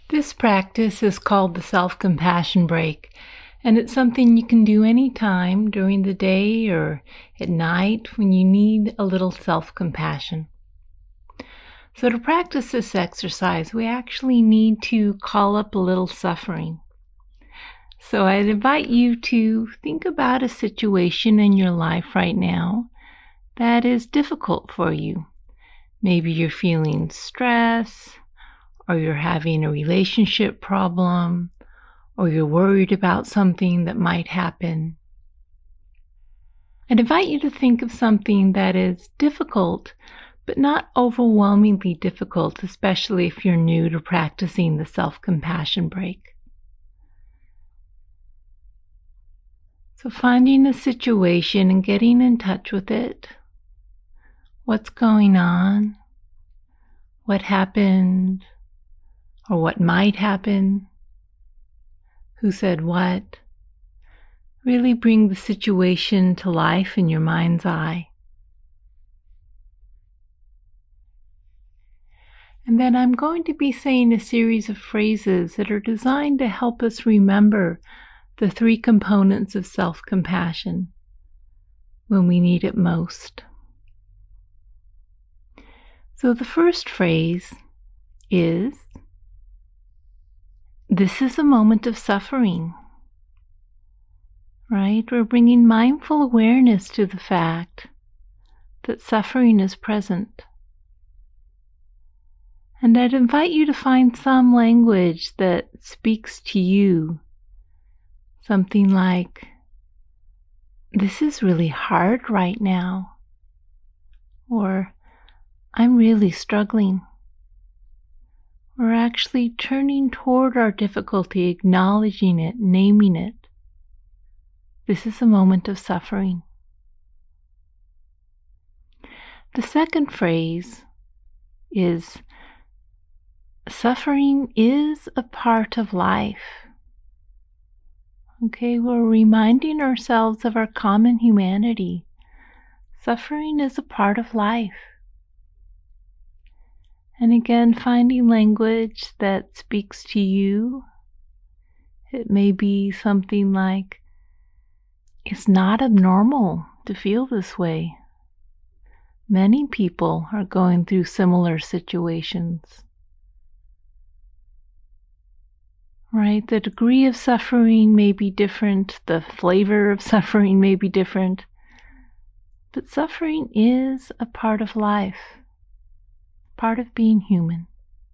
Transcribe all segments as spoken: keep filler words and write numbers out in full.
This practice is called the self-compassion break, and it's something you can do anytime during the day or at night when you need a little self-compassion. So to practice this exercise, we actually need to call up a little suffering. So I'd invite you to think about a situation in your life right now that is difficult for you. Maybe you're feeling stress, or you're having a relationship problem, or you're worried about something that might happen. I'd invite you to think of something that is difficult, but not overwhelmingly difficult, especially if you're new to practicing the self-compassion break. So finding a situation and getting in touch with it. What's going on? What happened? Or what might happen? Who said what? Really bring the situation to life in your mind's eye. And then I'm going to be saying a series of phrases that are designed to help us remember the three components of self-compassion when we need it most. So the first phrase is, this is a moment of suffering, right? We're bringing mindful awareness to the fact that suffering is present. And I'd invite you to find some language that speaks to you. Something like, this is really hard right now. Or, I'm really struggling. We're actually turning toward our difficulty, acknowledging it, naming it. This is a moment of suffering. The second phrase is, suffering is a part of life. Okay, we're reminding ourselves of our common humanity. Suffering is a part of life. And again, finding language that speaks to you. It may be something like, it's not abnormal to feel this way. Many people are going through similar situations. Right? The degree of suffering may be different, the flavor of suffering may be different, but suffering is a part of life. Part of being human.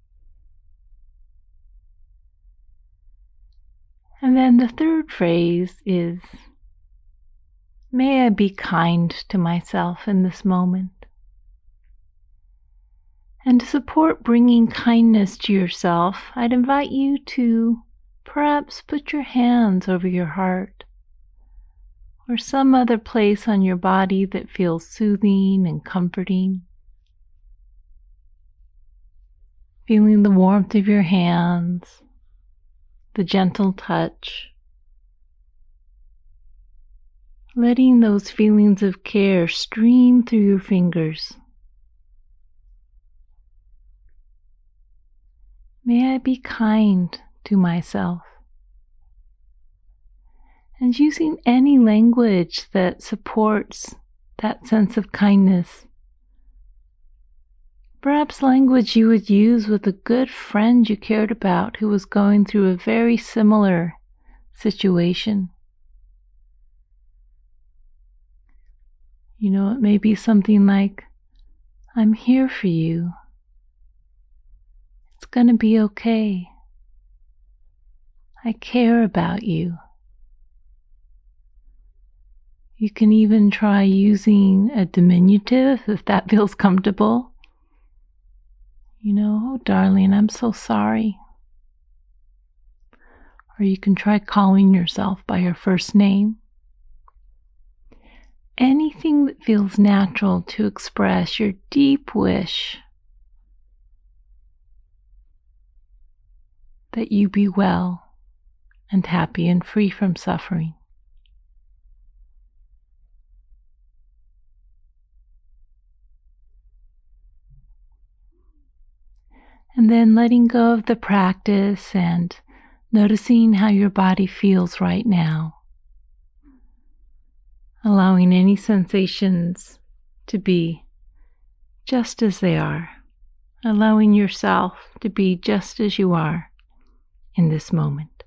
And then the third phrase is, may I be kind to myself in this moment. And to support bringing kindness to yourself, I'd invite you to perhaps put your hands over your heart or some other place on your body that feels soothing and comforting. Feeling the warmth of your hands, the gentle touch. Letting those feelings of care stream through your fingers. May I be kind to myself. And using any language that supports that sense of kindness. Perhaps language you would use with a good friend you cared about who was going through a very similar situation. You know, it may be something like, I'm here for you. It's going to be okay. I care about you. You can even try using a diminutive if that feels comfortable. You know, oh darling, I'm so sorry. Or you can try calling yourself by your first name. Anything that feels natural to express your deep wish that you be well and happy and free from suffering. And then letting go of the practice and noticing how your body feels right now. Allowing any sensations to be just as they are. Allowing yourself to be just as you are in this moment.